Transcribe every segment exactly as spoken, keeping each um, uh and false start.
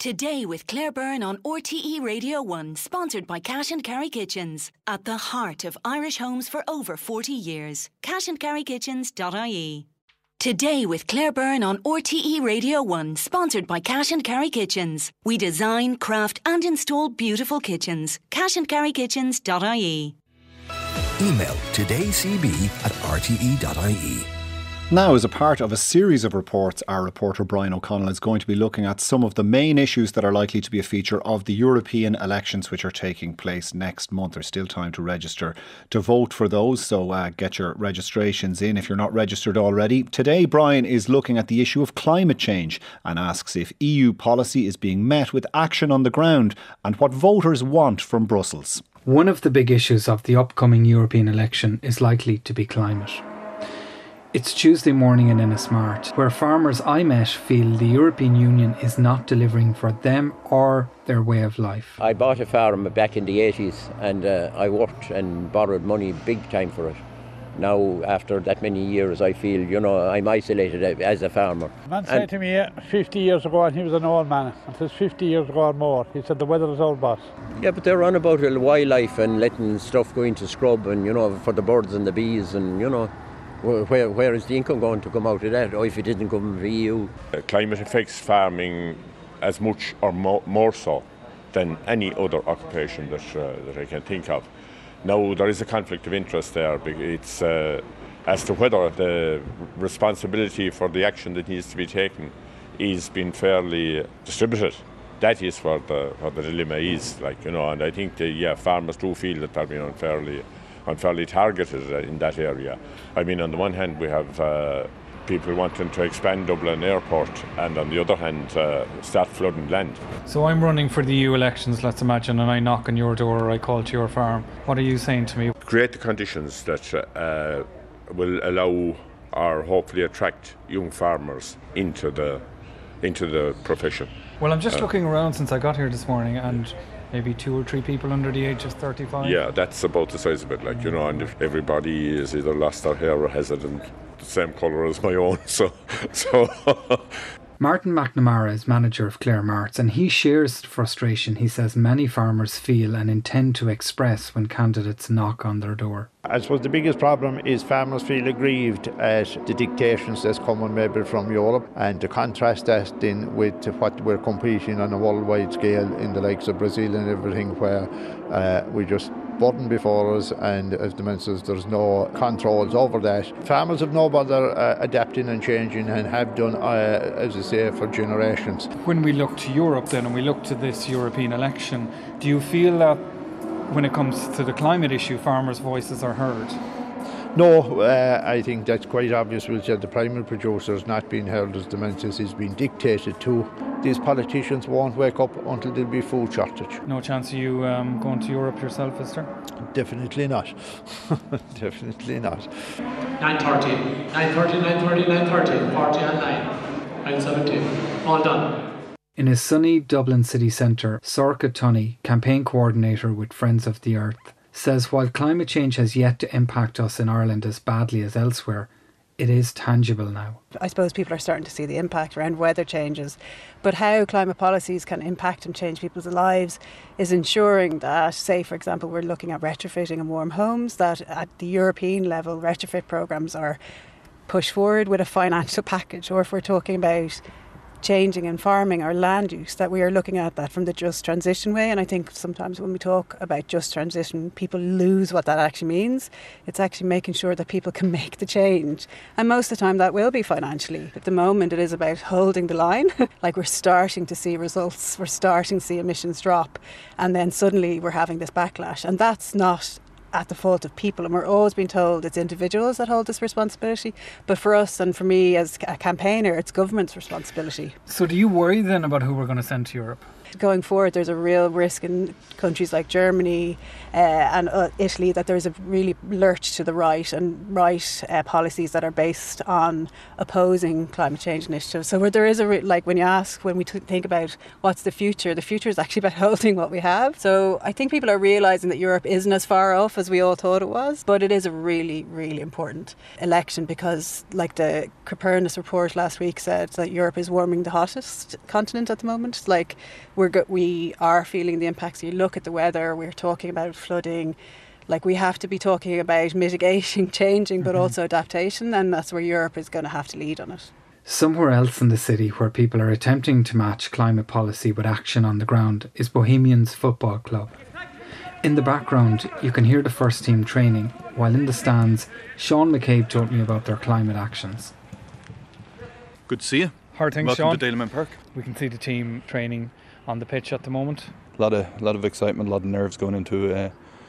Today with Claire Byrne on R T E Radio one, sponsored by Cash and Carry Kitchens. At the heart of Irish homes for over forty years. cash and carry kitchens dot I E. Today with Claire Byrne on R T E Radio one, sponsored by Cash and Carry Kitchens. We design, craft and install beautiful kitchens. cash and carry kitchens dot I E. Email todaycb at r t e dot I E. Now, as a part of a series of reports, our reporter Brian O'Connell is going to be looking at some of the main issues that are likely to be a feature of the European elections, which are taking place next month. There's still time to register to vote for those, so uh, get your registrations in if you're not registered already. Today, Brian is looking at the issue of climate change and asks if E U policy is being met with action on the ground and what voters want from Brussels. One of the big issues of the upcoming European election is likely to be climate. It's Tuesday morning in Ennismart, where farmers I met feel the European Union is not delivering for them or their way of life. I bought a farm back in the eighties and uh, I worked and borrowed money big time for it. Now, after that many years, I feel, you know, I'm isolated as a farmer. A man said to me fifty years ago, and he was an old man, and says fifty years ago or more, he said the weather is old boss. Yeah, but they're on about wildlife and letting stuff go into scrub and, you know, for the birds and the bees and, you know, Where, where is the income going to come out of that, or if it didn't come from E U? Uh, climate affects farming as much or more, more so than any other occupation that, uh, that I can think of. Now, there is a conflict of interest there. It's uh, as to whether the responsibility for the action that needs to be taken is being fairly distributed. That is where the, where the dilemma is, like, you know, and I think the, yeah, farmers do feel that they're being unfairly unfairly targeted in that area. I mean, on the one hand, we have uh, people wanting to expand Dublin Airport, and on the other hand, uh, start flooding land. So I'm running for the E U elections, let's imagine, and I knock on your door or I call to your farm. What are you saying to me? Create the conditions that uh, will allow or hopefully attract young farmers into the into the profession. Well, I'm just uh, looking around since I got here this morning, and maybe two or three people under the age of thirty-five. Yeah, that's about the size of it, like, you know, and if everybody is either lost their hair or has it in the same colour as my own, so... so Martin McNamara is manager of Clare Marts, and he shares the frustration he says many farmers feel and intend to express when candidates knock on their door. I suppose the biggest problem is farmers feel aggrieved at the dictations that's coming maybe from Europe, and to contrast that then with what we're competing on a worldwide scale in the likes of Brazil and everything, where uh, we just button before us, and as the man says, there's no controls over that. Farmers have no bother uh, adapting and changing, and have done, uh, as I say, for generations. When we look to Europe then, and we look to this European election, do you feel that when it comes to the climate issue, farmers' voices are heard? No, uh, I think that's quite obvious. We'll say the primary producers not being heard, as the man says, is being dictated to. These politicians won't wake up until there'll be food shortage. No chance of you um, going to Europe yourself, is there? Definitely not. Definitely not. nine thirty, nine thirty, nine thirty, nine thirty, forty and nine, nine seventy, all done. In his sunny Dublin city centre, Sorcha Tunney, campaign coordinator with Friends of the Earth, says while climate change has yet to impact us in Ireland as badly as elsewhere, it is tangible now. I suppose people are starting to see the impact around weather changes, but how climate policies can impact and change people's lives is ensuring that, say for example, we're looking at retrofitting and warm homes, that at the European level retrofit programmes are pushed forward with a financial package, or if we're talking about changing in farming or land use, that we are looking at that from the just transition way. And I think sometimes when we talk about just transition, people lose what that actually means. It's actually making sure that people can make the change, and most of the time that will be financially. At the moment it is about holding the line. Like, we're starting to see results, we're starting to see emissions drop, and then suddenly we're having this backlash, and that's not at the fault of people, and we're always being told it's individuals that hold this responsibility, but for us and for me as a campaigner, it's government's responsibility. So do you worry then about who we're going to send to Europe? going forward there's a real risk in countries like Germany uh, and uh, Italy that there's a really lurch to the right and right uh, policies that are based on opposing climate change initiatives. So where there is a, re- like when you ask, when we t- think about what's the future, the future is actually about holding what we have. So I think people are realising that Europe isn't as far off as we all thought it was, but it is a really, really important election because like the Copernicus report last week said that Europe is warming the hottest continent at the moment. Like we're go- we are feeling the impacts. You look at the weather, we're talking about flooding. Like we have to be talking about mitigating, changing, but mm-hmm. also adaptation, and that's where Europe is going to have to lead on it. Somewhere else in the city where people are attempting to match climate policy with action on the ground is Bohemians Football Club. In the background, you can hear the first team training, while in the stands, Sean McCabe told me about their climate actions. Good to see you. How are things, Welcome Sean? to Dalymount Park. We can see the team training on the pitch at the moment. A lot of, a lot of excitement, a lot of nerves going into a,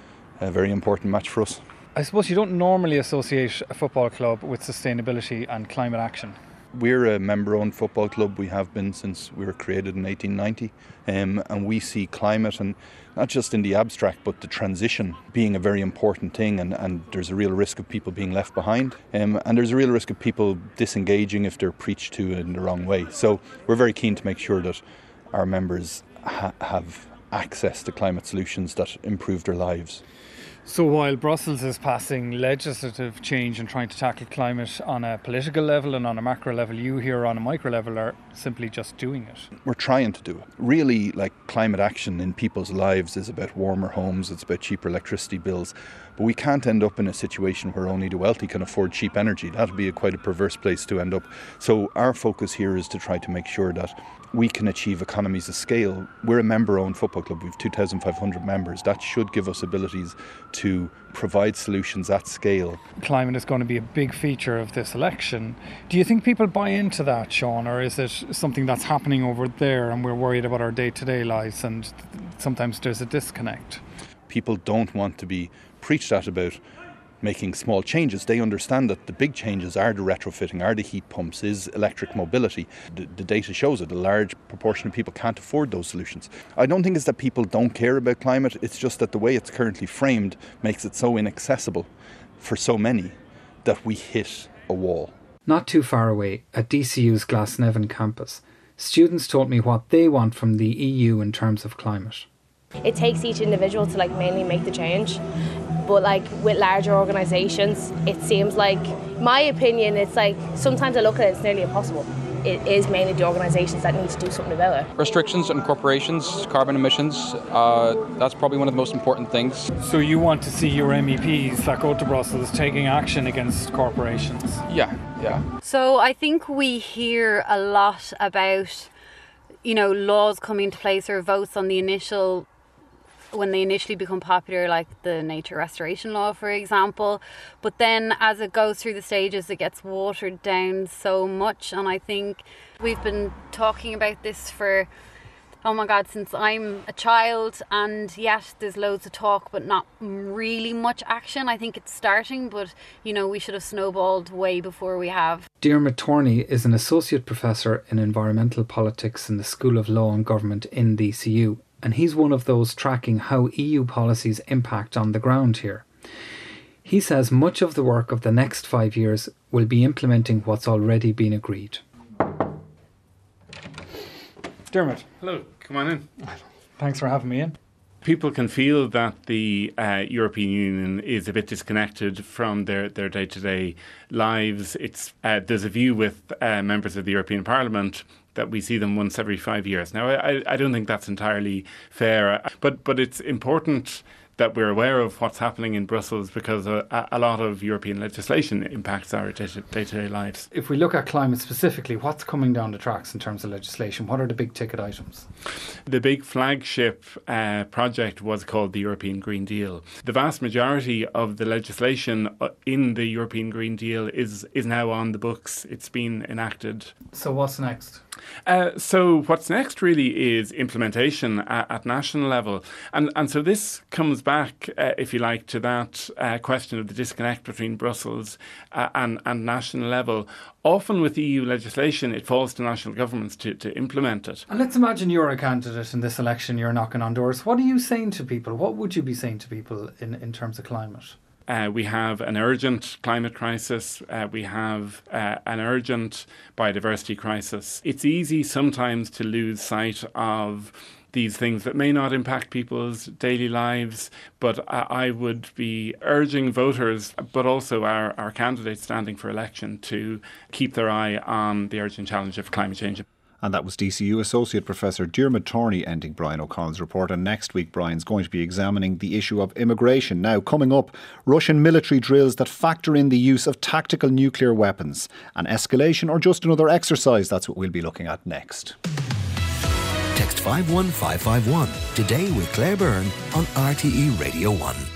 a very important match for us. I suppose you don't normally associate a football club with sustainability and climate action. We're a member-owned football club. We have been since we were created in eighteen ninety, um, and we see climate, and not just in the abstract, but the transition being a very important thing, and, and there's a real risk of people being left behind, um, and there's a real risk of people disengaging if they're preached to in the wrong way. So we're very keen to make sure that our members ha- have access to climate solutions that improve their lives. So while Brussels is passing legislative change and trying to tackle climate on a political level and on a macro level, you here on a micro level are simply just doing it. We're trying to do it. Really, like climate action in people's lives is about warmer homes, it's about cheaper electricity bills. But we can't end up in a situation where only the wealthy can afford cheap energy. That would be a quite a perverse place to end up. So our focus here is to try to make sure that we can achieve economies of scale. We're a member-owned football club. We've two thousand five hundred members. That should give us abilities to provide solutions at scale. Climate is going to be a big feature of this election. Do you think people buy into that, Sean, or is it something that's happening over there and we're worried about our day-to-day lives and sometimes there's a disconnect? People don't want to be preached at about making small changes. They understand that the big changes are the retrofitting, are the heat pumps, is electric mobility. The, the data shows it. A large proportion of people can't afford those solutions. I don't think it's that people don't care about climate. It's just that the way it's currently framed makes it so inaccessible for so many that we hit a wall. Not too far away, at D C U's Glasnevin campus, students told me what they want from the E U in terms of climate. It takes each individual to like mainly make the change. But like with larger organisations, it seems like, my opinion, it's like sometimes I look at it, it's nearly impossible. It is mainly the organisations that need to do something about it. Restrictions on corporations, carbon emissions, uh, that's probably one of the most important things. So you want to see your M E Ps that go to Brussels taking action against corporations? Yeah, yeah. So I think we hear a lot about, you know, laws coming into place or votes on the initial when they initially become popular, like the nature restoration law, for example. But then as it goes through the stages, it gets watered down so much. And I think we've been talking about this for, oh my God, since I'm a child. And yes, there's loads of talk, but not really much action. I think it's starting, but, you know, we should have snowballed way before we have. Diarmuid Torney is an associate professor in environmental politics in the School of Law and Government in D C U. And he's one of those tracking how E U policies impact on the ground here. He says much of the work of the next five years will be implementing what's already been agreed. Diarmuid. Hello, come on in. Thanks for having me in. People can feel that the uh, European Union is a bit disconnected from their, their day-to-day lives. It's uh, there's a view with uh, members of the European Parliament that we see them once every five years. Now, I, I don't think that's entirely fair, but but it's important that we're aware of what's happening in Brussels because a, a lot of European legislation impacts our day-to-day lives. If we look at climate specifically, what's coming down the tracks in terms of legislation? What are the big ticket items? The big flagship uh, project was called the European Green Deal. The vast majority of the legislation in the European Green Deal is, is now on the books. It's been enacted. So what's next? Uh, so what's next really is implementation at, at national level. And and so this comes back, uh, if you like, to that uh, question of the disconnect between Brussels uh, and, and national level. Often with E U legislation, it falls to national governments to, to implement it. And let's imagine you're a candidate in this election, you're knocking on doors. What are you saying to people? What would you be saying to people in, in terms of climate? Uh, we have an urgent climate crisis. Uh, we have uh, an urgent biodiversity crisis. It's easy sometimes to lose sight of these things that may not impact people's daily lives, but I, I would be urging voters, but also our, our candidates standing for election, to keep their eye on the urgent challenge of climate change. And that was D C U Associate Professor Diarmuid Thorney ending Brian O'Connell's report. And next week, Brian's going to be examining the issue of immigration. Now, coming up, Russian military drills that factor in the use of tactical nuclear weapons. An escalation or just another exercise? That's what we'll be looking at next. Text five one five five one today with Claire Byrne on R T E Radio one.